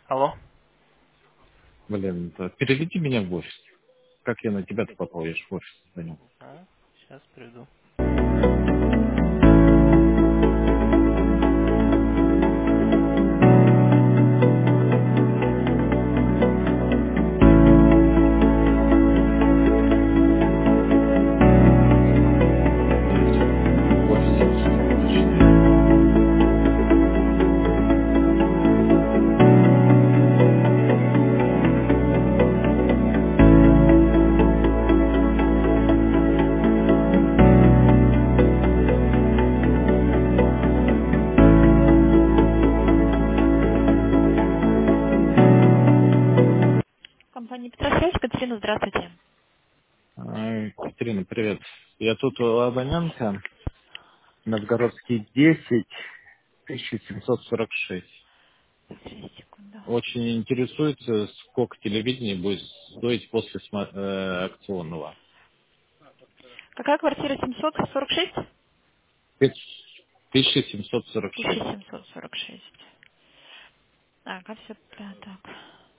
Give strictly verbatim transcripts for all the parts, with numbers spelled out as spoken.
Алло. Блин, да, переведи меня в офис. Как я на тебя-то попал? Я ж в офис звоню. А, сейчас приду. Здесь в офисе все скучно. Компания Петросвязь, Катерина, здравствуйте. А, Екатерина, привет. Я тут у абонента Новгородский десять, тысяча семьсот сорок шесть. Сейчас, секунду. Очень интересуется, сколько телевидения будет стоить после сма- э, акционного. Какая квартира семьсот сорок шесть? тысяча семьсот сорок тысяча шесть. семьсот сорок шесть. Так, а все, да, так.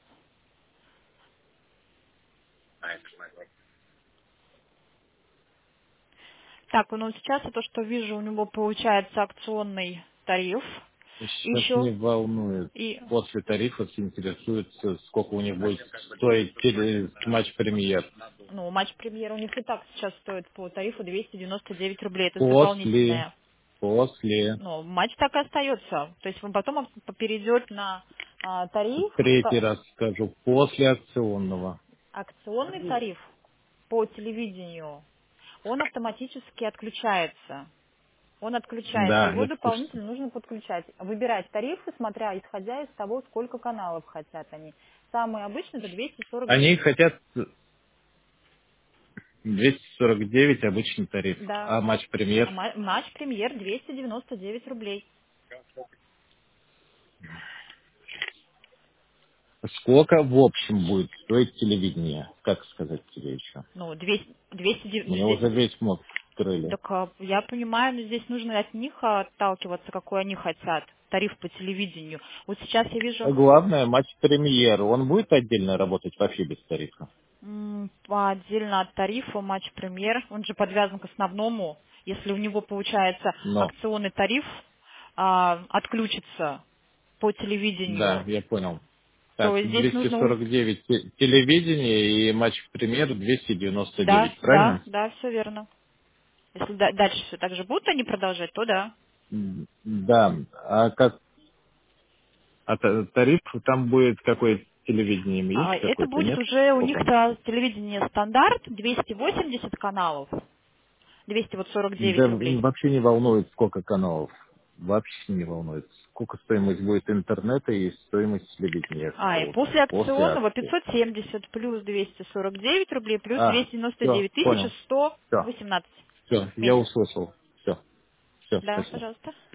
Так, ну сейчас я то, что вижу, у него получается акционный тариф. Сейчас Еще не волнует. и, После тарифов интересуется, сколько у них будет стоить теле- матч премьер. ну, матч премьера у них и так сейчас стоит по тарифу двести девяносто девять рублей. Это После, дополнительное. после, Ну, матч так и остается. То есть вы потом перейдет на а, тариф, третий ка- раз скажу, после акционного. акционный тариф по телевидению, он автоматически отключается. Он отключается, Да, его я в курсе. дополнительно нужно подключать. Выбирать тарифы, смотря, исходя из того, сколько каналов хотят они. Самый обычный это двести сорок Они девять. хотят двести сорок девять обычный тариф, Да. а матч А премьер ма- матч премьер двести девяносто девять рублей. сколько в общем будет стоить телевидение? Как сказать тебе еще? Ну, двести, двести, дев- ну, Мне здесь. уже весь мозг вскрыли. Так а, я понимаю, но здесь нужно от них отталкиваться, какой они хотят. Тариф по телевидению. Вот сейчас я вижу А главное, матч премьер, он будет отдельно работать вообще без тарифа? м, по- отдельно от тарифа матч премьер. Он же подвязан к основному. Если у него получается Но, акционный тариф а, отключится по да, телевидению, я понял. Так, то здесь двести нужно... у- сорок девять те- телевидение и матч премьер двести девяносто Да, девять, да, правильно? да, все верно. Если да- дальше все так же будут они продолжать, то да. М, Да, а как а та- тариф там будет какое телевидение А, есть это какой-то, будет нет? уже у них Сколько? то телевидение стандарт, двести восемьдесят каналов, двести сорок Да девять им рублей. вообще не волнует, сколько каналов. Вообще не волнует. Сколько стоимость будет интернета и стоимость телевидения А, и какого-то после после акционного акции. пятьсот семьдесят плюс двести сорок девять рублей плюс А, двести девяносто все, девять тысяча понял. сто Все, восемнадцать все, в я месяц. услышал. Все, все, Да, спасибо. пожалуйста.